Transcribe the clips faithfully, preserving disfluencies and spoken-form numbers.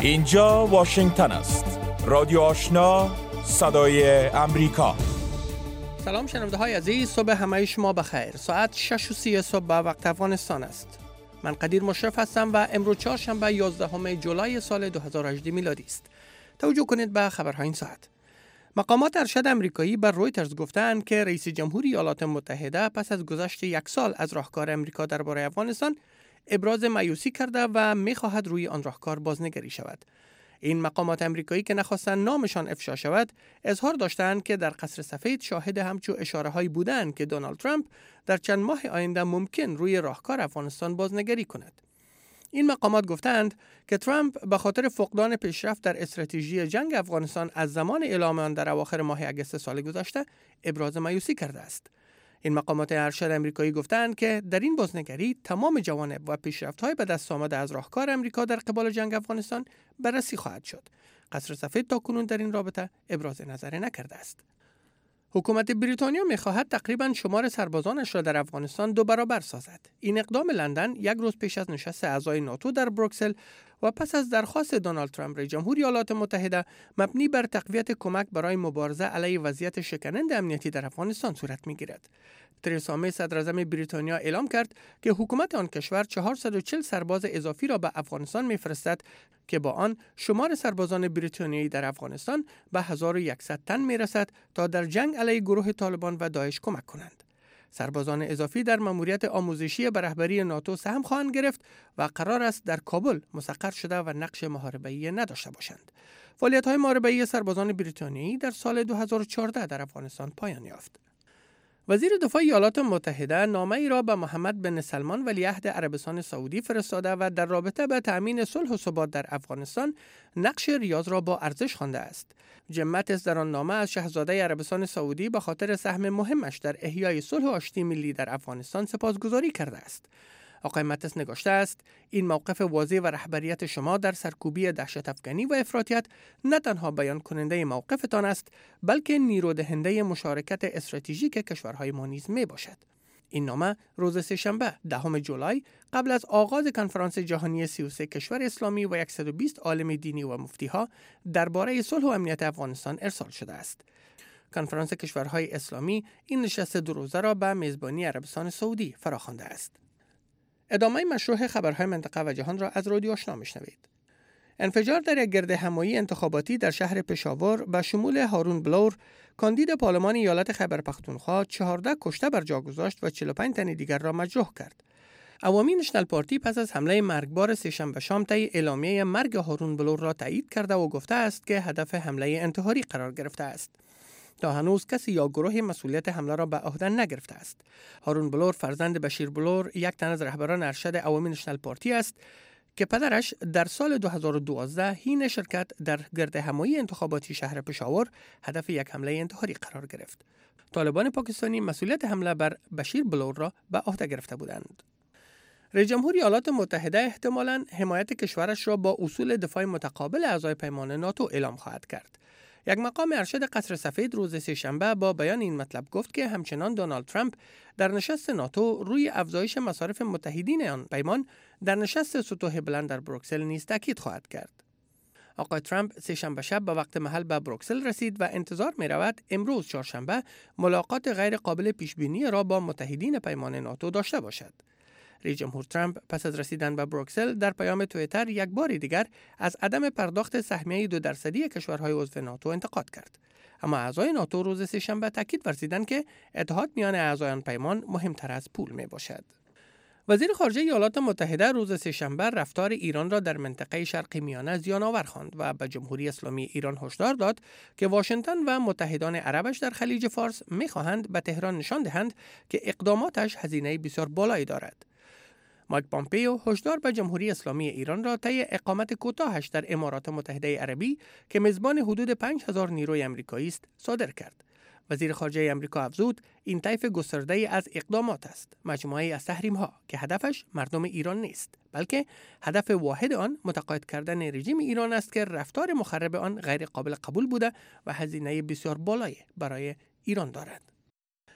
اینجا واشنگتن است. رادیو آشنا، صدای امریکا. سلام شنونده های عزیز، صبح همه شما بخیر. ساعت شش و سی صبح به وقت افغانستان است. من قدیر مشرف هستم و امروز چهارشنبه یازدهم جولای سال دو هزار و هجده میلادی است. توجه کنید به خبرهای این ساعت. مقامات ارشد امریکایی بر رویترز گفتند که رئیس جمهوری ایالات متحده پس از گذشت یک سال از راهکار امریکا درباره افغانستان ابراز مایوسی کرده و می‌خواهد روی آن راهکار بازنگری شود. این مقامات امریکایی که نخواستند نامشان افشا شود، اظهار داشتند که در قصر سفید شاهد همچو اشاره‌هایی بودند که دونالد ترامپ در چند ماه آینده ممکن روی راهکار افغانستان بازنگری کند. این مقامات گفتند که ترامپ به خاطر فقدان پیشرفت در استراتژی جنگ افغانستان از زمان اعلام آن در اواخر ماه اگست سال گذشته ابراز مایوسی کرده است. این مقامات ارشد امریکایی گفتند که در این بازنگری تمام جوانب و پیشرفت‌های به دست آمده از راهکار امریکا در قبال جنگ افغانستان بررسی خواهد شد. قصر سفید تاکنون در این رابطه ابراز نظر نکرده است. حکومت بریتانیا می‌خواهد تقریباً شمار سربازانش را در افغانستان دو برابر سازد. این اقدام لندن یک روز پیش از نشست اعضای ناتو در بروکسل و پس از درخواست دونالد ترامپ رئیس جمهوری ایالات متحده مبنی بر تقویت کمک برای مبارزه علیه وضعیت شکننده امنیتی در افغانستان صورت می‌گیرد. ترزا می صدراعظم بریتانیا اعلام کرد که حکومت آن کشور چهارصد و چهل سرباز اضافی را به افغانستان می‌فرستد که با آن شمار سربازان بریتانیایی در افغانستان به هزار و صد تن می‌رسد تا در جنگ علیه گروه طالبان و داعش کمک کنند. سربازان اضافی در ماموریت آموزشی به رهبری ناتو سهم خواهند گرفت و قرار است در کابل مسخر شده و نقش محاربه‌ای نداشته باشند. فعالیت‌های محاربه‌ای سربازان بریتانیایی در سال دو هزار و چهارده در افغانستان پایان یافت. وزیر دفاع ایالات متحده نامه‌ای را به محمد بن سلمان ولیعهد عربستان سعودی فرستاده و در رابطه با تأمین صلح و ثبات در افغانستان نقش ریاض را با ارزش خوانده است. جیم ماتیس در آن نامه از شاهزاده عربستان سعودی به خاطر سهم مهمش در احیای صلح و آشتی ملی در افغانستان سپاسگزاری کرده است. آقای ماتیس نگاشته است: این موقف واضح و رهبریت شما در سرکوبی دهشت افکنی و افراطیت نه تنها بیان کننده موقفتان است، بلکه نیرو دهنده مشارکت استراتژیک کشورهای ما نیز می باشد. این نامه روز سه‌شنبه دهم جولای قبل از آغاز کنفرانس جهانی سی و سه کشور اسلامی و صد و بیست عالم دینی و مفتیها درباره صلح و امنیت افغانستان ارسال شده است. کنفرانس کشورهای اسلامی این نشست دو روزه را به میزبانی عربستان سعودی فراخوانده است. ادامه مشروع خبرهای منطقه و جهان را از رادیو آشنا میشنوید. انفجار در یک گردهمایی انتخاباتی در شهر پشاور به شمول هارون بلور، کاندید پارلمان ایالت خیبر پختونخوا، چهارده کشته بر جا گذاشت و چهل و پنج تن دیگر را مجروح کرد. عوامی نشنل پارتی پس از حمله مرگبار سه‌شنبه شام طی اعلامیه مرگ هارون بلور را تایید کرده و گفته است که هدف حمله انتحاری قرار گرفته است. تا هنوز کسی یا گروه مسئولیت حمله را به عهده نگرفته است. هارون بلور فرزند بشیر بلور، یک تن از رهبران ارشد عوامی نشنل پارتی است که پدرش در سال دو هزار و دوازده حین شرکت در گردهمایی انتخاباتی شهر پشاور هدف یک حمله انتحاری قرار گرفت. طالبان پاکستانی مسئولیت حمله بر بشیر بلور را به عهده گرفته بودند. رئیس جمهوری ایالات متحده احتمالاً حمایت کشورش را با اصول دفاع متقابل اعضای پیمان ناتو اعلام خواهد کرد. یک مقام ارشد قصر سفید روز سه‌شنبه با بیان این مطلب گفت که همچنان دونالد ترامپ در نشست ناتو روی افزایش مصارف متحدین آن پیمان در نشست سطوح بلند در بروکسل نیز تاکید خواهد کرد. آقای ترامپ سه‌شنبه شب به وقت محل به بروکسل رسید و انتظار می رود امروز چهارشنبه ملاقات غیر قابل پیش بینی را با متحدین پیمان ناتو داشته باشد. رئیس جمهور ترامپ پس از رسیدن به بروکسل در پیام توییتر یک بار دیگر از عدم پرداخت سهمیه دو درصدی کشورهای عضو ناتو انتقاد کرد. اما اعضای ناتو روز سه‌شنبه تاکید ورزیدند که اتحاد میان اعضایان پیمان مهمتر از پول می باشد. وزیر خارجه ایالات متحده روز سه‌شنبه رفتار ایران را در منطقه شرق میانه زیان‌آور خواند و به جمهوری اسلامی ایران هشدار داد که واشنگتن و متحدان عربش در خلیج فارس می‌خواهند به تهران نشان دهند که اقداماتش هزینه بسیار بالایی دارد. مایک پامپیو هشدار به جمهوری اسلامی ایران را طی اقامت کوتاهش در امارات متحده عربی که میزبان حدود پنج هزار نیروی آمریکایی است صادر کرد. وزیر خارجه آمریکا افزود این طیف گسترده از اقدامات است، مجموعه‌ای از تحریم‌ها که هدفش مردم ایران نیست، بلکه هدف واحد آن متقاعد کردن رژیم ایران است که رفتار مخرب آن غیر قابل قبول بوده و هزینه بسیار بالایی برای ایران دارد.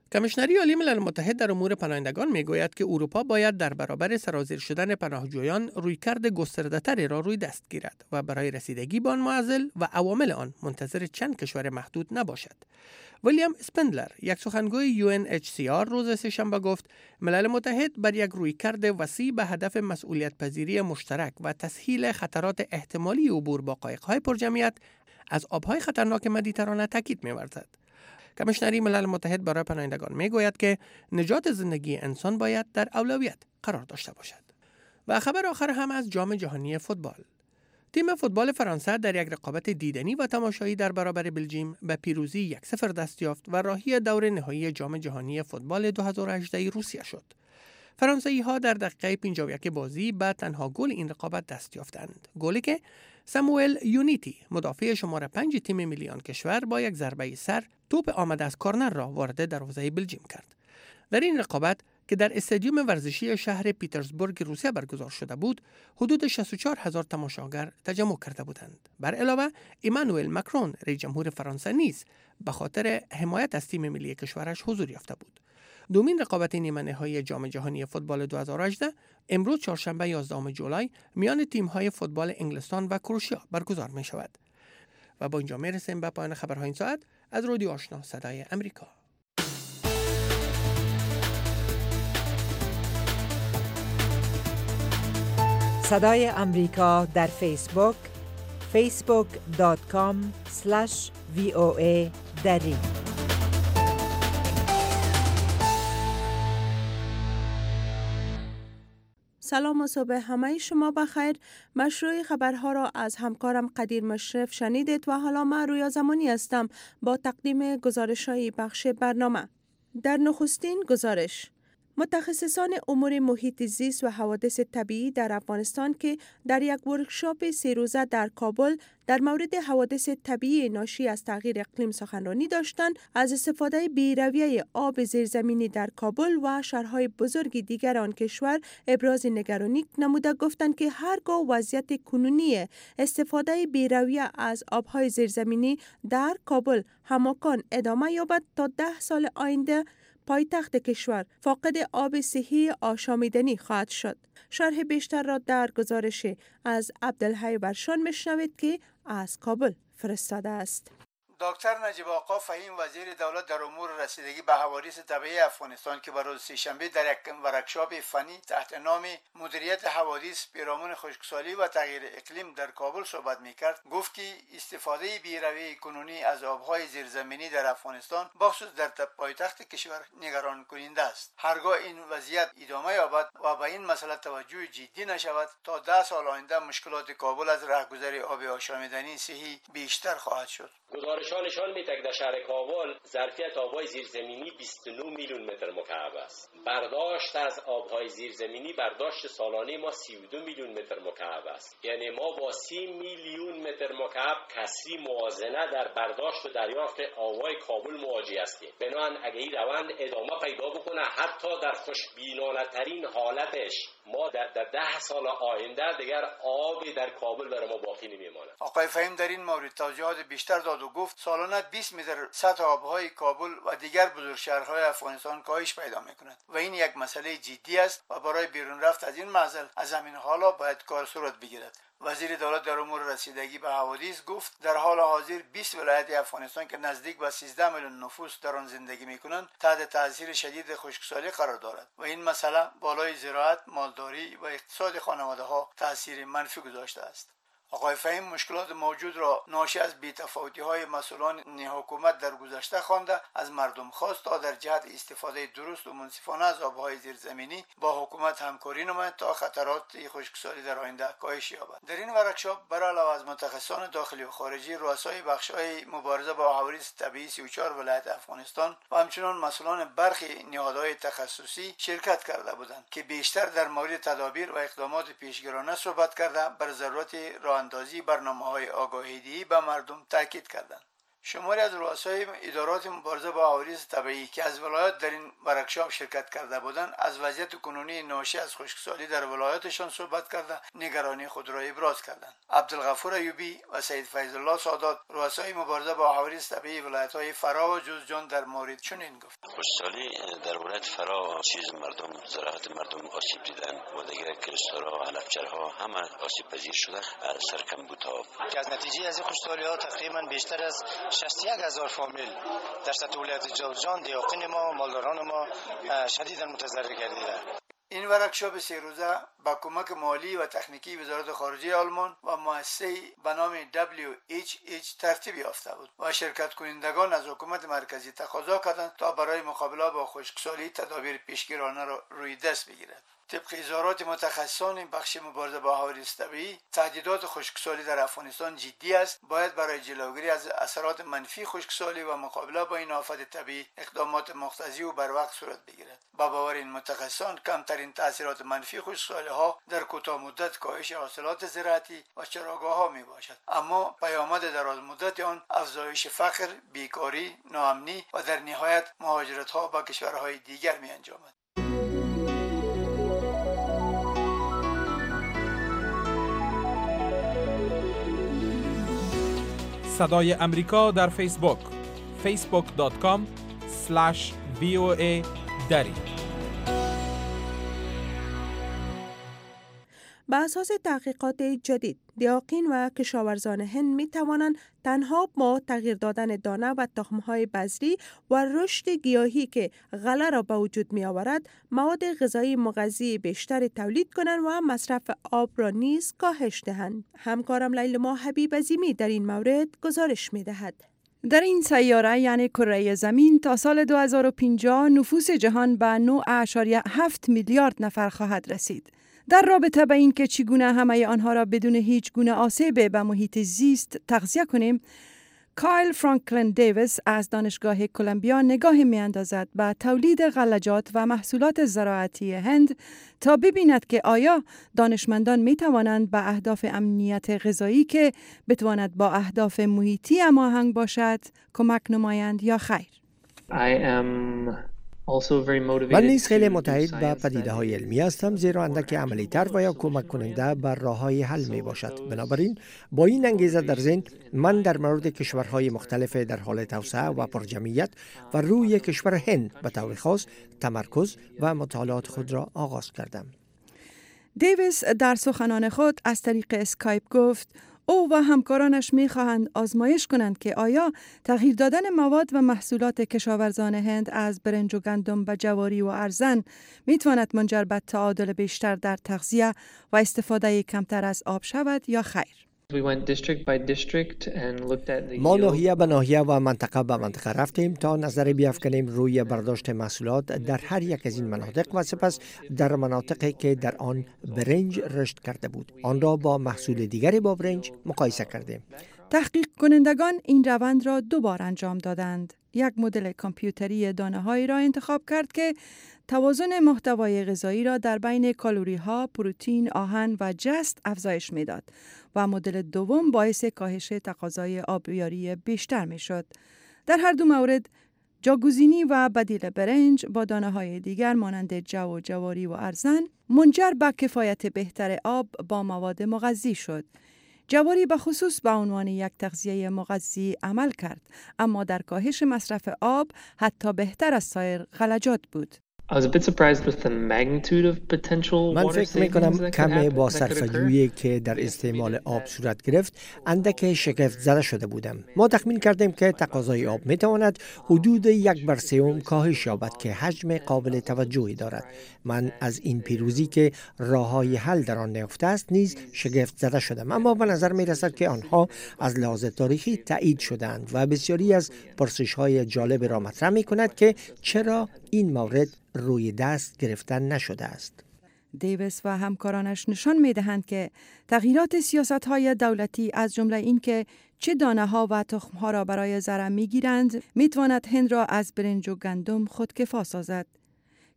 کمیشنری عالی ملل متحد در امور پناهندگان میگوید که اروپا باید در برابر سرازیر شدن پناهجویان رویکرد گسترده‌تری را روی دست گیرد و برای رسیدگی به آن معضل و عوامل آن منتظر چند کشور محدود نباشد. ویلیام اسپندلر، یک سخنگوی یو ان اچ سی آر، روز سه‌شنبه گفت ملل متحد بر یک رویکرد وسیع به هدف مسئولیت پذیری مشترک و تسهیل خطرات احتمالی عبور با قایق‌های پرجمعیت از آب‌های خطرناک مدیترانه تاکید می‌ورزد. کمیشنری ملل متحد برای پناهندگان میگوید که نجات زندگی انسان باید در اولویت قرار داشته باشد. و خبر آخر هم از جام جهانی فوتبال. تیم فوتبال فرانسه در یک رقابت دیدنی و تماشایی در برابر بلژیم به پیروزی یک صفر دست یافت و راهی دور نهایی جام جهانی فوتبال دو هزار و هجده روسیه شد. فرانسوی ها در دقیقه پنجاه و یک بازی به تنها گل این رقابت دست یافتند. گلی که ساموئل یونیتی، مدافع شماره پنج تیم ملی آن کشور، با یک ضربه سر توپ آمده از کورنر را وارد دروازه بلژیم کرد. در این رقابت که در استادیوم ورزشی شهر پیترزبورگ روسیه برگزار شده بود، حدود شصت و چهار هزار تماشاگر تجمع کرده بودند. بر علاوه ایمانوئل ماکرون، رئیس جمهور فرانسه نیز به خاطر حمایت از تیم ملی کشورش حضور یافته بود. دومین رقابت نیمه نهایی جام جهانی فوتبال دو هزار و هجده امروز چهارشنبه یازدهم جولای میان تیم‌های فوتبال انگلستان و کروشیا برگزار می شود. و با اینجا میرسیم به پایان خبرهای این ساعت از رادیو آشنا صدای امریکا. صدای امریکا در فیسبوک فیسبوک دات کام اسلش وی او ای دری. سلام و صبح همه شما بخیر. مشروع خبرها را از همکارم قدیر مشرف شنیدید و حالا من رویا زمانی هستم با تقدیم گزارش‌های بخش برنامه. در نخستین گزارش، متخصصان امور محیط زیست و حوادث طبیعی در افغانستان که در یک ورکشاپ سه روزه در کابل در مورد حوادث طبیعی ناشی از تغییر اقلیم سخنرانی داشتند، از استفاده بی‌رویه آب زیرزمینی در کابل و شهرهای بزرگ دیگر آن کشور ابراز نگرانی نموده گفتند که هرگاه وضعیت کنونی استفاده بی‌رویه از آبهای زیرزمینی در کابل هماکان ادامه یابد، تا ده سال آینده پایتخت کشور فاقد آب صحی آشامیدنی خواهد شد. شرح بیشتر را در گزارش از عبدالحی برشان میشنوید که از کابل فرستاده است. دکتر نجیب آقا فهیم، وزیر دولت در امور رسیدگی به حوادث طبیعی افغانستان، که روز سه‌شنبه در یک ورکشاپ فنی تحت نام مدیریت حوادث پیرامون خشکسالی و تغییر اقلیم در کابل صحبت میکرد، گفت که استفاده بی‌رویه کنونی از آبهای زیرزمینی در افغانستان بخصوص در پایتخت کشور نگران کننده است. هرگاه این وضعیت ادامه یابد و به این مسئله توجه جدی نشود، تا ده سال آینده مشکلات کابل از رهگذر آب آشامیدنی صحی بیشتر خواهد شد. گزارش‌ها نشان می‌دهد که در شهر کابل ظرفیت آب‌های زیرزمینی بیست و نه میلیون متر مکعب است. برداشت از آب‌های زیرزمینی برداشت سالانه ما سی و دو میلیون متر مکعب است. یعنی ما با سی میلیون متر مکعب کسری موازنه در برداشت و دریافت آب‌های کابل مواجه هستیم. بنابراین اگه این روند ادامه پیدا بکنه، حتی در خوشبینانه‌ترین حالتش ما در, در ده سال آینده دیگر آبی در کابل برای ما باقی نمیماند. آقای فهیم در این مورد توضیحات بیشتر داد و گفت سالانه بیست متر سطح آبهای کابل و دیگر بزرگ شهرهای افغانستان کاهش پیدا میکند و این یک مسئله جدی است و برای بیرون رفت از این معضل از همین حالا باید کار صورت بگیرد. وزیر دولت در امور رسیدگی به حوادث گفت در حال حاضر بیست ولایت افغانستان که نزدیک به سیزده میلیون نفوس در آن زندگی میکنند تحت تاثیر شدید خشکسالی قرار دارد و این مسئله بالای زراعت، مالداری و اقتصاد خانواده ها تاثیر منفی گذاشته است. آقای فهیم مشکلات موجود را ناشی از بی‌تفاوتی‌های مسئولان حکومت در گذشته خوانده از مردم خواست تا در جهت استفاده درست و منصفانه از آب‌های زیرزمینی با حکومت همکاری نمایند تا خطرات خشکسالی در آینده کاهش یابد. در این ورکشاپ برای علاوه از متخصصان داخلی و خارجی، رؤسای بخش‌های مبارزه با حوادث طبیعی سی و چهار ولایت افغانستان و همچنین مسئولان برخی نهادهای تخصصی شرکت کرده بودند که بیشتر در مورد تدابیر و اقدامات پیشگیرانه صحبت کرده بر ضرورت راه اندازی برنامه‌های آگاهی‌دهی به مردم تاکید کردند. شماری از رؤسای ادارات مبارزه با عوارض طبیعی که از ولایات در این ورکشاپ شرکت کرده بودند از وضعیت کنونی ناشی از خشکسالی در ولایاتشان صحبت کرده نگرانی خود را ابراز کردند. عبدالغفور ایوبی و سید فیض الله سادات رؤسای مبارزه با عوارض طبیعی ولایت‌های فرا و جوزجان در مورد چنین گفت: خشکسالی در ولایت فرا چیز مردم زراعت مردم آسیب دیدن و دیگر کلسترها علفچرها همه آسیب پذیر شده سرکمبود آب که از نتیجه از این خشکسالی‌ها تقریبا بیشتر از شصت و یک هزار فامیل در سطح ولایت جوزجان دیاقین ما مالداران ما شدیداً متضرر گردیدند. این ورکشاپ سه روزه با کمک مالی و تکنیکی وزارت خارجه آلمان و مؤسسه به نام دبلیو اچ اچ ترتیب یافته بود و شرکت کنندگان از حکومت مرکزی تقاضا کردند تا برای مقابله با خشکسالی تدابیر پیشگیرانه را روی دست بگیرد. طبق اظهارات متخصصان این بخش مبارزه با عوارض طبیعی، تهدیدات خشکسالی در افغانستان جدی است. باید برای جلوگیری از اثرات منفی خشکسالی و مقابله با این آفت طبیعی اقدامات مقتضی و بروقت صورت بگیرد. با باور این متخصصان کمترین تاثیرات منفی خشکسالی ها در کوتاه مدت کاهش حاصلات زراعتی و چراگاه ها می باشد، اما پیامد دراز مدت آن افزایش فقر، بیکاری، ناامنی و در نهایت مهاجرت ها به کشورهای دیگر می انجامد. صدای امریکا در فیسبوک فیسبوک دات کام اسلش وی او ای دری. به اساس تحقیقات جدید، دیاقین و کشاورزان هند می توانند تنها با تغییر دادن دانه و تخم‌های بذری و رشد گیاهی که غله را به وجود می آورد، مواد غذایی مغذی بیشتری تولید کنند و مصرف آب را نیز کاهش دهند. همکارم لیلما حبیب عظیمی در این مورد گزارش می دهد. در این سیاره یعنی کره زمین تا سال دو هزار و پنجاه نفوس جهان به نه اشاریه هفت میلیارد نفر خواهد رسید. در رابطه با این که چگونه همه آنها را بدون هیچ گونه آسیب به محیط زیست تغذیه کنیم، کایل فرانکلین دیویس از دانشگاه کلمبیا نگاه می اندازد به تولید غلجات و محصولات زراعتی هند تا ببیند که آیا دانشمندان می توانند به اهداف امنیت غذایی که بتواند با اهداف محیطی هماهنگ باشد کمک نمایند یا خیر. I am من نیز خیلی متحد به پدیده های علمی هستم، زیرا اندک عملی تر و یا کمک کننده بر راه های حل می باشد. بنابراین با این انگیزه در ذهن، من در مورد کشورهای مختلف در حال توسعه و پرجمعیت و روی کشور هند به طور خاص تمرکز و مطالعات خود را آغاز کردم. دیویس در سخنان خود از طریق اسکایپ گفت او و همکارانش می خواهند آزمایش کنند که آیا تغییر دادن مواد و محصولات کشاورزان هند از برنج و گندم به جواری و ارزن می تواند منجر به تعادل بیشتر در تغذیه و استفاده کمتر از آب شود یا خیر. ما ناحیه به ناحیه و منطقه به منطقه رفتیم تا نظر بیافکنیم روی برداشت محصولات در هر یک از این مناطق و سپس در مناطقی که در آن برنج رشد کرده بود آن را با محصول دیگری با برنج مقایسه کردیم. تحقیق کنندگان این روند را دو بار انجام دادند. یک مدل کامپیوتری دانه‌هایی را انتخاب کرد که توازن محتوای غذایی را در بین کالری ها، پروتئین، آهن و جست افزایش میداد و مدل دوم باعث کاهش تقاضای آبیاری بیشتر میشد. در هر دو مورد جاگزینی و بدیل برنج با دانه‌های دیگر مانند جو و جواری و ارزن منجر به کفایت بهتر آب با مواد مغذی شد. جواری به خصوص به عنوان یک تغذیه مغذی عمل کرد، اما در کاهش مصرف آب حتی بهتر از سایر غلجات بود. من فکر می کنم کم با صرفه‌جویی که در استعمال آب صورت گرفت اندک شگفت زده شده بودم. ما تخمین کردیم که تقاضای آب می تواند حدود یک بر سوم کاهش یابد که حجم قابل توجهی دارد. من از این پیروزی که راههای حل در آن نهفته است نیز شگفت زده شدم، اما به نظر می رسد که آنها از لحاظ تاریخی تایید شدند و بسیاری از پرسش‌های جالب را مطرح می کند که چرا این مورد روی دست گرفتن نشده است. دیویس و همکارانش نشان می دهند که تغییرات سیاست های دولتی از جمله این که چه دانه ها و تخم ها را برای زرع می گیرند می تواند هند را از برنج و گندم خودکفا سازد.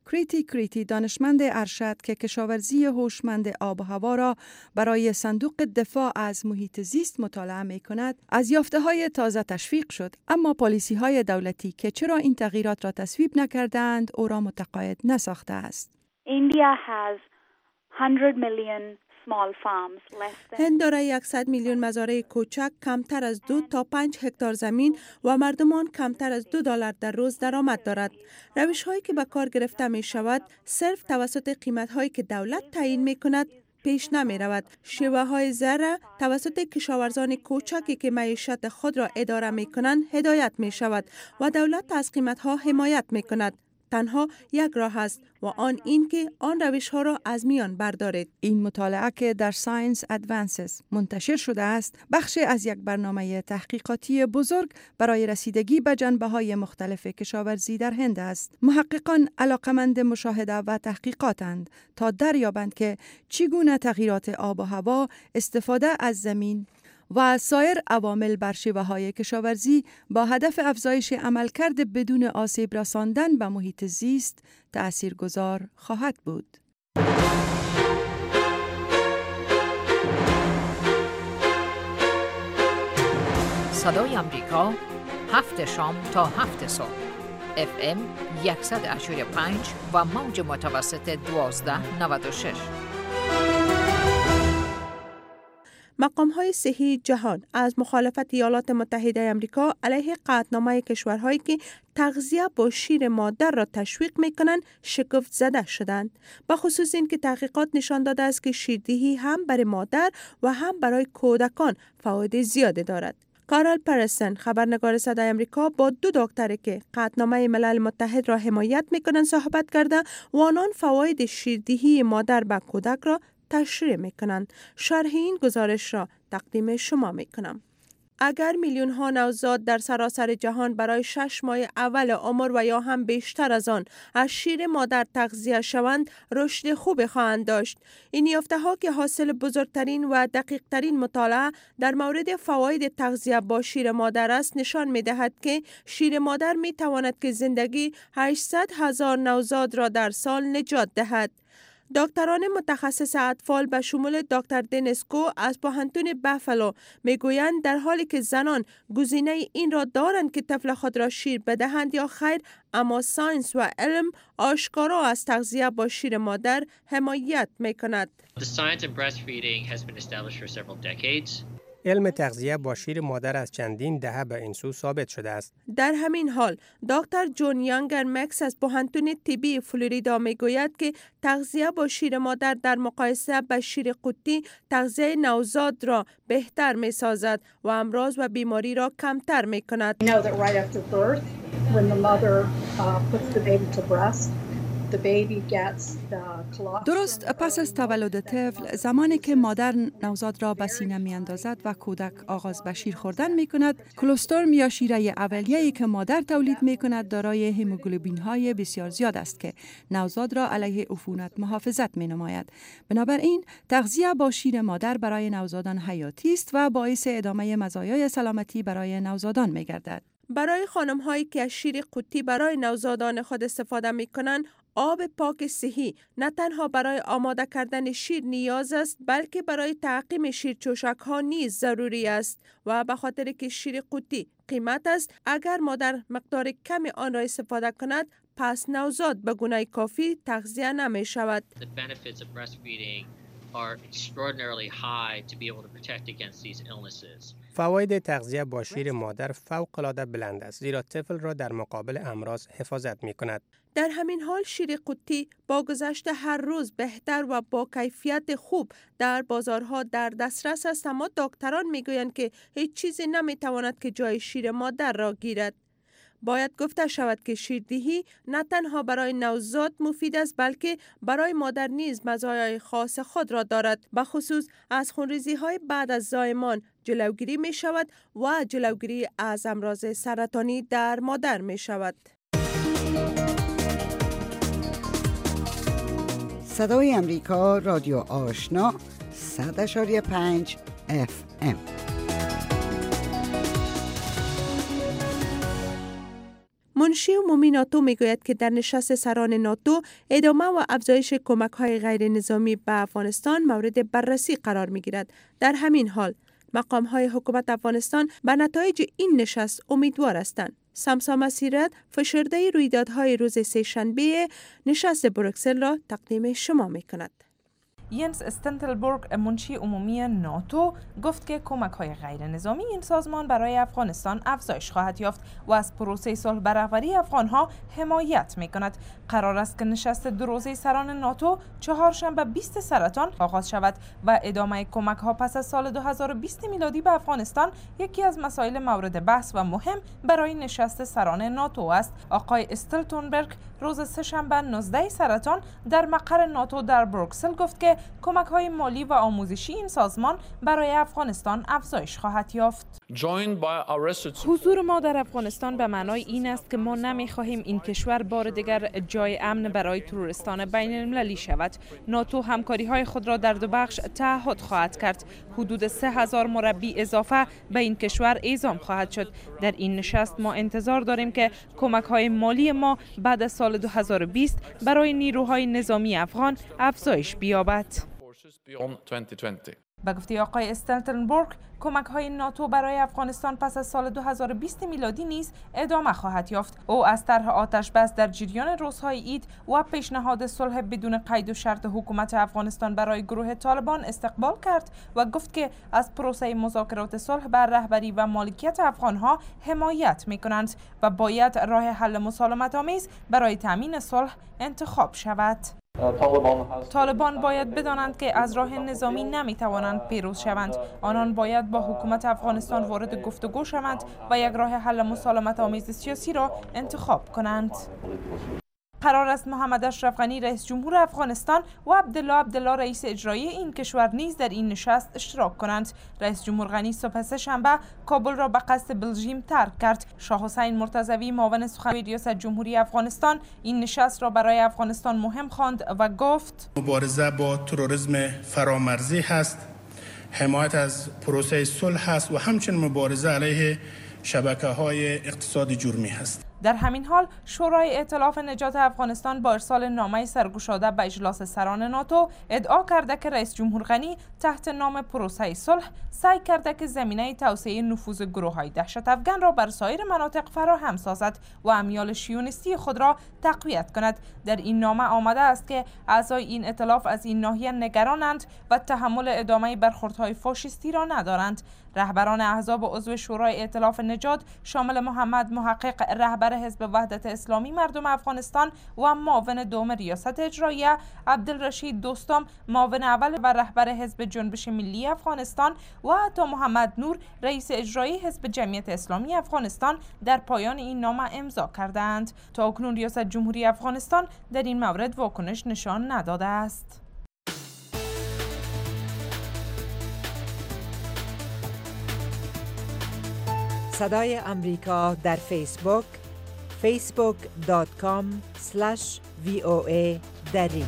کریتی کریتی دانشمند ارشد که کشاورزی هوشمند آب و هوا را برای صندوق دفاع از محیط زیست مطالعه می کند، از یافته های تازه تشویق شد، اما پالیسی های دولتی که چرا این تغییرات را تصویب نکردند او را متقاعد نساخته است. India has one hundred million small farms. هند دارای صد میلیون مزارع کوچک کمتر از دو تا پنج هکتار زمین و مردمان کمتر از دو دلار در روز درآمد دارد. روش هایی که به کار گرفته می شود صرف توسط قیمت هایی که دولت تعیین می کند پیش نمی رود. شیوه های زرع توسط کشاورزان کوچکی که معیشت خود را اداره می کنند هدایت می شود و دولت از قیمت ها حمایت می کند. تنها یک راه است و آن این که آن روش ها را از میان بردارید. این مطالعه که در ساینس ادوانسز منتشر شده است، بخش از یک برنامه تحقیقاتی بزرگ برای رسیدگی به جنبه‌های مختلف کشاورزی در هند است. محققان علاقمند مشاهده و تحقیقاتند تا دریابند که چگونه تغییرات آب و هوا، استفاده از زمین و سایر عوامل بر شیوه‌های کشاورزی با هدف افزایش عملکرد بدون آسیب رساندن به محیط زیست تأثیرگذار خواهد بود. صدای آمریکا هفت شام تا هفت صبح اف ام صد و هشتاد و پنج و موج متوسط دوازده نود و شش. مقام‌های صحی جهان از مخالفت ایالات متحده آمریکا علیه قطعنامه کشورهایی که تغذیه با شیر مادر را تشویق می‌کنند شگفت زده شدند. به خصوص این که تحقیقات نشان داده است که شیردهی هم برای مادر و هم برای کودکان فواید زیادی دارد. کارل پرسن، خبرنگار صدای آمریکا، با دو دکتری که قطعنامه ملل متحد را حمایت می‌کنند صحبت کرده و آنان فواید شیردهی مادر به کودک را تشریح میکنند. شرح این گزارش را تقدیم شما میکنم. اگر میلیون ها نوزاد در سراسر جهان برای شش ماه اول عمر و یا هم بیشتر از آن از شیر مادر تغذیه شوند، رشد خوبی خواهند داشت. این یافته ها که حاصل بزرگترین و دقیق ترین مطالعه در مورد فواید تغذیه با شیر مادر است، نشان می دهد که شیر مادر می تواند که زندگی هشتصد هزار نوزاد را در سال نجات دهد. دکتران متخصص اطفال به شمول دکتر دنسکو از پوهنتون بافالو میگویند در حالی که زنان گزینه این را دارند که طفل خود را شیر بدهند یا خیر، اما ساینس و علم آشکارا از تغذیه با شیر مادر حمایت میکند. The science of breastfeeding has been established for several decades. علم تغذیه با شیر مادر از چندین دهه به این سو ثابت شده است. در همین حال دکتر جون یانگر مکس از پوهنتون طبی فلوریدا میگوید که تغذیه با شیر مادر در مقایسه با شیر قطی تغذیه نوزاد را بهتر میسازد و امراض و بیماری را کمتر میکند. درست پس از تولد طفل، زمانی که مادر نوزاد را به سینه می اندازد و کودک آغاز به شیر خوردن می کند، کلسترم یا شیره اولیه‌ای که مادر تولید می کند دارای هموگلوبین های بسیار زیاد است که نوزاد را علیه عفونت محافظت می نماید. بنابراین تغذیه با شیر مادر برای نوزادان حیاتی است و باعث ادامه مزایای سلامتی برای نوزادان می گردد. برای خانم هایی که از شیر قطی برای نوزادان خود استفاده می کنند، آب پاک صحی نه تنها برای آماده کردن شیر نیاز است، بلکه برای تعقیم شیرچوشک ها نیز ضروری است و به خاطر که شیر قطی قیمت است، اگر مادر مقدار کمی آن را استفاده کند، پس نوزاد به گونه کافی تغذیه نمی شود. فواید تغذیه با شیر مادر فوق‌العاده بلند است، زیرا طفل را در مقابل امراض حفاظت می کند. در همین حال شیر قطی با گذشت هر روز بهتر و با کیفیت خوب در بازارها در دسترس است، اما دکتران میگویند که هیچ چیزی نمیتواند که جای شیر مادر را گیرد. باید گفته شود که شیردهی نه تنها برای نوزاد مفید است، بلکه برای مادر نیز مزایای خاص خود را دارد. به خصوص از خونریزی های بعد از زایمان جلوگیری می شود و جلوگیری از امراض سرطانی در مادر می شود. صدای امریکا، رادیو آشنا، صد و پنج اف ام. منشی عمومی ناتو میگوید که در نشست سران ناتو ادامه و افزایش کمک‌های غیر نظامی به افغانستان مورد بررسی قرار می‌گیرد. در همین حال مقام‌های حکومت افغانستان به نتایج این نشست امیدوار هستند. سمسا مسیرت فشرده رویدادهای روز سه‌شنبه نشست بروکسل را تقدیم شما می‌کند. ینس استنتلبورگ منشی عمومی ناتو گفت که کمک‌های غیر نظامی این سازمان برای افغانستان افزایش خواهد یافت و از پروسه صلح به رهبری افغان‌ها حمایت می‌کند. قرار است که نشست دو روزه سران ناتو چهارشنبه بیست سرطان آغاز شود و ادامه کمک‌ها پس از سال دو هزار و بیست میلادی به افغانستان یکی از مسائل مورد بحث و مهم برای نشست سران ناتو است. آقای استلتونبرگ روز سه‌شنبه نوزده سرطان در مقر ناتو در بروکسل گفت که کمک‌های مالی و آموزشی این سازمان برای افغانستان افزایش خواهد یافت. حضور ما در افغانستان به معنای این است که ما نمی‌خواهیم این کشور بار دیگر جای امن برای تروریستان بین المللی شود. ناتو همکاری‌های خود را در دو بخش تعهد خواهد کرد. حدود سه هزار مربی اضافه به این کشور اعزام خواهد شد. در این نشست ما انتظار داریم که کمک‌های مالی ما بعد از سال دو هزار و بیست برای نیروهای نظامی افغان افزایش بیابد. به گفته آقای استلتنبورگ، کمک‌های ناتو برای افغانستان پس از سال دو هزار و بیست میلادی نیز ادامه خواهد یافت. او از طرح آتش بس در جریان روزهای عید و پیشنهاد صلح بدون قید و شرط حکومت افغانستان برای گروه طالبان استقبال کرد و گفت که از پروسه مذاکرات صلح بر رهبری و مالکیت افغان‌ها حمایت می‌کنند و باید راه حل مسالمت‌آمیز برای تامین صلح انتخاب شود. طالبان باید بدانند که از راه نظامی نمی توانند پیروز شوند. آنان باید با حکومت افغانستان وارد گفتگو شوند و یک راه حل مسالمت آمیز سیاسی را انتخاب کنند. قرار است محمد اشرف غنی رئیس جمهور افغانستان و عبدالله عبدالله رئیس اجرایی این کشور نیز در این نشست اشتراک کنند. رئیس جمهور غنی صبح سه‌شنبه کابل را به قصد بلژیم ترک کرد. شاه حسین مرتضوی معاون سخنگوی ریاست جمهوری افغانستان این نشست را برای افغانستان مهم خواند و گفت: مبارزه با تروریسم فرامرزی هست، حمایت از پروسه صلح است و همچنین مبارزه علیه شبکه‌های اقتصاد جرمی است. در همین حال شورای ائتلاف نجات افغانستان با ارسال نامه سرگشاده به اجلاس سران ناتو ادعا کرده که رئیس جمهور غنی تحت نام پروسه صلح سعی کرده که زمینه توسعه نفوذ گروه‌های دهشت افغان را بر سایر مناطق فراهم سازد و امیال شیونیستی خود را تقویت کند. در این نامه آمده است که اعضای این ائتلاف از این ناحیه نگرانند و تحمل ادامه برخوردهای فاشیستی را ندارند. رهبران احزاب عضو شورای ائتلاف نجات شامل محمد محقق رهبر حزب وحدت اسلامی مردم افغانستان و معاون دوم ریاست اجراییه، عبدالرشید دوستم معاون اول و رهبر حزب جنبش ملی افغانستان و عطا محمد نور رئیس اجرایی حزب جمعیت اسلامی افغانستان در پایان این نامه امضا کردند. تا اکنون ریاست جمهوری افغانستان در این مورد واکنش نشان نداده است. صدای امریکا در فیسبوک فیسبوک دات کام اسلش وی او ای دری.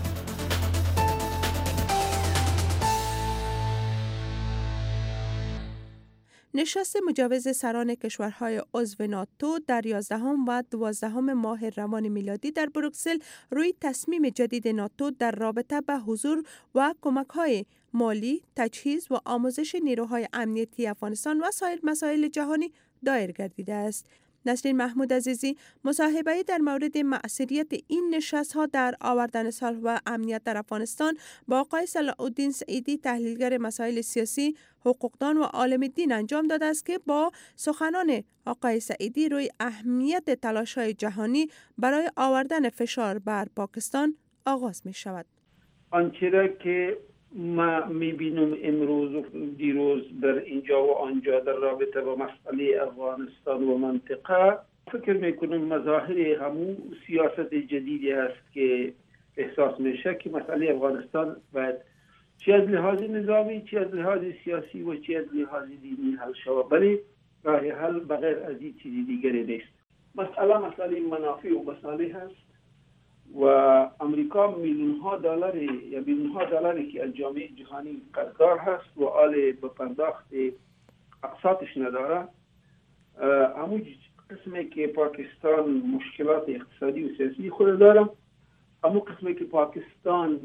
نشست مجوز سران کشورهای عضو ناتو در یازدهم و دوازدهم ماه روان میلادی در بروکسل روی تصمیم جدید ناتو در رابطه به حضور و کمک‌های مالی، تجهیز و آموزش نیروهای امنیتی افغانستان و سایر مسائل جهانی دایر گردیده است. نسرین محمود عزیزی مصاحبه‌ای در مورد مؤثریت این نشست‌ها در آوردن صلح و امنیت در افغانستان با آقای صلاح الدین سعیدی تحلیلگر مسائل سیاسی، حقوقدان و عالم دین انجام داده است که با سخنان آقای سعیدی روی اهمیت تلاش‌های جهانی برای آوردن فشار بر پاکستان آغاز می‌شود. آنچه را که ما می‌بینم امروز و دیروز در اینجا و آنجا در رابطه با مسئله افغانستان و منطقه، فکر میکنم مظاهر همون سیاست جدیدی است که احساس میشه که مسئله افغانستان باید چه از لحاظ نظامی، چه از لحاظ سیاسی و چه از لحاظ دینی حل شود، ولی راه حل بغیر از این چیزی دیگری نیست. مسئله مسئله منافع و مصالح هست و امریکا میلیون ها دلار یا میلیون ها دلاری که از جامعه جهانی قرضدار هست و آل به پرداخت اقساطش نداره، همون قسمی که پاکستان مشکلات اقتصادی و سیاسی خود داره، اما قسمی که پاکستان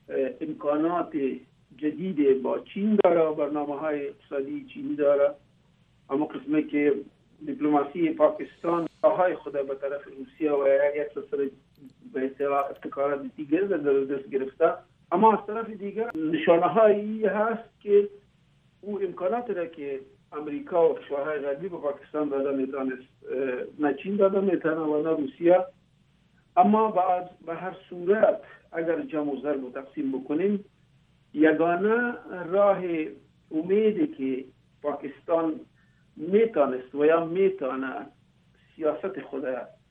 امکانات جدید با چین داره، برنامه های اقتصادی چینی داره، اما قسمی که دیپلماسی پاکستان راههای خود به طرف روسیه و یک سلسله به اصطلاح ابتکارات دیگر در دست گرفته. اما از طرف دیگر نشانه هایی هست که او امکانات را که امریکا و کشورهای غربی به پاکستان داده میتونست نه چین داده میتونه و نه روسیه. اما بعد به هر صورت اگر جمع و ضرب و تقسیم بکنیم، یگانه راه امیدی که پاکستان میتونست و یا میتونه سیاست خود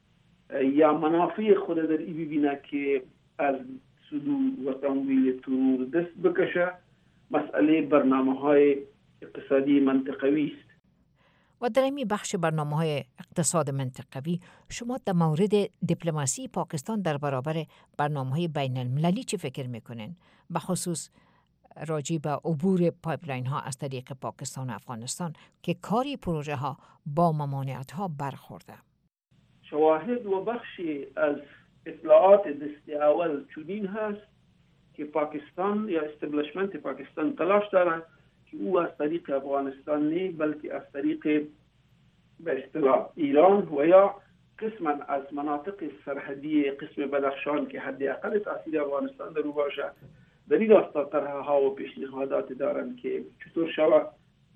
یا منافع خود در ای ببینه که از صدور و تمویل ترور دست بکشه، مسئله برنامه های اقتصادی منطقوی است. و در این بخش برنامه های اقتصاد منطقوی شما در مورد دیپلماسی پاکستان در برابر برنامه های بین المللی چی فکر میکنین؟ بخصوص راجع به عبور پایپلاین ها از طریق پاکستان و افغانستان که کاری پروژه ها با ممانعت ها برخورده. شواهد و بخشی از اطلاعات دست اول چنین هست که پاکستان یا استبلشمنت پاکستان تلاش دارند که او از طریق افغانستان نه بلکه از طریق به اصطلاح ایران و یا قسما از مناطق سرحدی قسم بدخشان که حداقل تاثیر افغانستان در او باشه، در این راستا طرحها و پیشنهادات دارند که چطور شود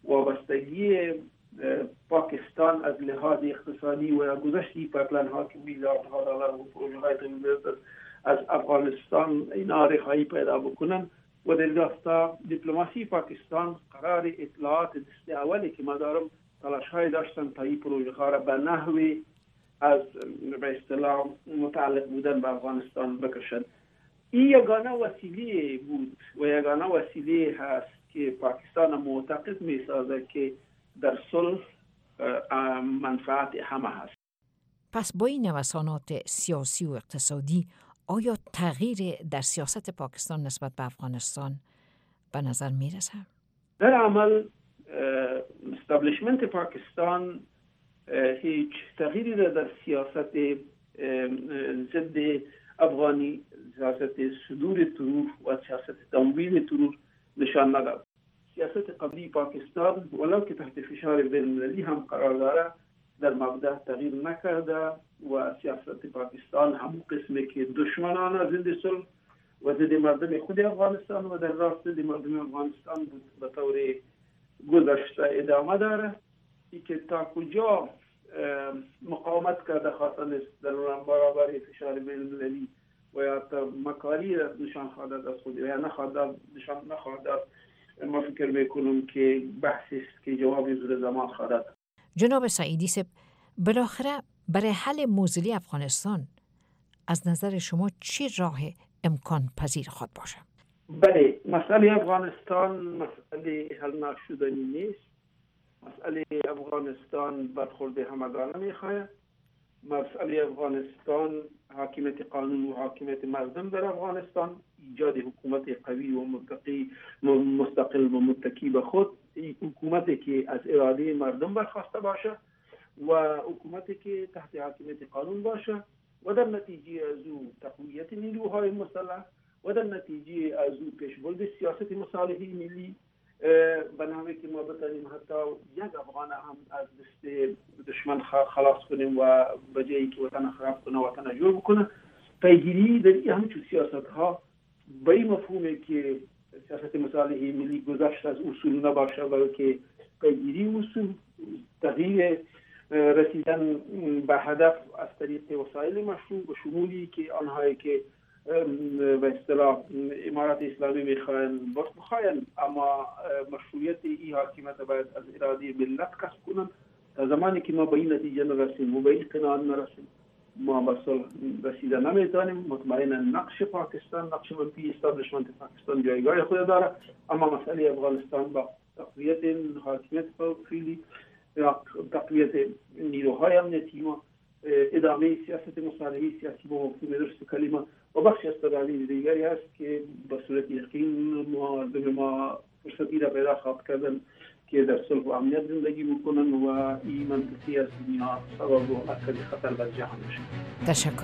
وابستگی پاکستان از لحاظ اقتصادی و گذشتی پایپلاین ها که میلیاردها دلار و پروژه های از افغانستان اینا رهایی پیدا بکنن. و در راستا دیپلماسی پاکستان قرار اطلاعات دست اولی که ما دارم تلاش های داشتن تا این پروژه ها را به نحوی از به اصطلاح متعلق بودن به افغانستان بکشن. این یگانه وسیله بود و یگانه وسیله هست که پاکستان معتقد می سازه که در صلح منفعت همه هست. پس با این نوسانات سیاسی و اقتصادی آیا تغییر در سیاست پاکستان نسبت به افغانستان به نظر می رسه؟ در عمل استابلیشمنت پاکستان هیچ تغییری را در سیاست ضد افغانی، سیاست صدور ترور و سیاست تمویل ترور نشان نداد. سیاست قبلی پاکستان ولو که تحت فشار بین‌المللی هم قرار داره در مبدأ تغییر نکرده و سیاست پاکستان هم قسمی که دشمنان ضد صلح و ضد مردم خود افغانستان و در راست ضد مردم افغانستان به طور گذشته ادامه داره. ای که تا کجا مقاومت کرده خواستن در برابر فشار بین‌المللی و یا تا مکاری نشان خواهد از خود یا نخواهد نشان نخواهد ما فکر میکنم که بحثی است که جواب زور زمان خواهد. جناب سعیدی صاحب، بالاخره برای حل موزلی افغانستان از نظر شما چی راه امکان پذیر خواهد باشه؟ بله، مسئله افغانستان مسئله حل نشدنی نیست. مسئله افغانستان برخورد همگانه میخواهد. مسئله افغانستان حاکمیت قانون و حاکمیت مردم در افغانستان، ایجاد حکومت قوی و متقی مستقل و متکی به خود، حکومتی که از اراده مردم برخواسته باشه و حکومتی که تحت حاکمیت قانون باشه و در نتیجه از او تقویت نیروهای مسلح و در نتیجه از او پیشبرد سیاست مصالحه ملی به نحوی که ما بتانیم حتی یک افغان هم از دست دشمن خلاص کنیم و به جایی که وطن خراب کنه وطن جور بکنه. پیگیری در این همچون سیاست ها به این مفهومه که سیاست مصالحه ملی گذشت از اصول نباشه بلکه پیگیری اصول، تغییر رسیدن به هدف از طریق وسایل مشروع به شمولی که آنهایی که به اصطلاح امارات اسلامی میخواین باید بخواین، اما مشروعیت این حاکمیت باید از اراده ملت کسب کنن. تا زمانی که ما به این نتیجه نرسیم و به این قناعت نرسیم ما به صلح رسیده نمیتونیم. مطمئنا نقش پاکستان، نقش منفی استابلیشمنت پاکستان جایگاه خود داره، اما مسئله افغانستان با تقویت حاکمیت فعلی یا تقویت نیروهای امنیتی ما، ادامه سیاست مصالحه سیاسی با مفهوم درست کلمه و بخش از تدابیر دیگری هست که به صورت یقین مردم ما فرصتی را پیدا خواهد کردن که در صلح و امنیت زندگی بکنن و این منطقی از دنیا سبب و مرکز خطر بر جهان بشه. تشکر.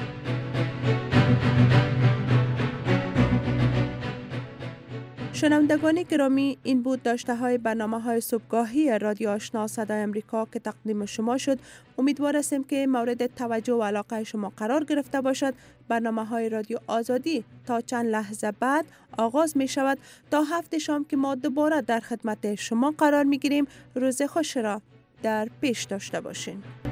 شنوندگان گرامی، این بود داشته های برنامه های صبحگاهی رادیو آشنا صدای امریکا که تقدیم شما شد. امیدوار هستیم که مورد توجه و علاقه شما قرار گرفته باشد. برنامه های رادیو آزادی تا چند لحظه بعد آغاز می شود. تا هفته شام که ما دوباره در خدمت شما قرار می گیریم. روز خوش را در پیش داشته باشین.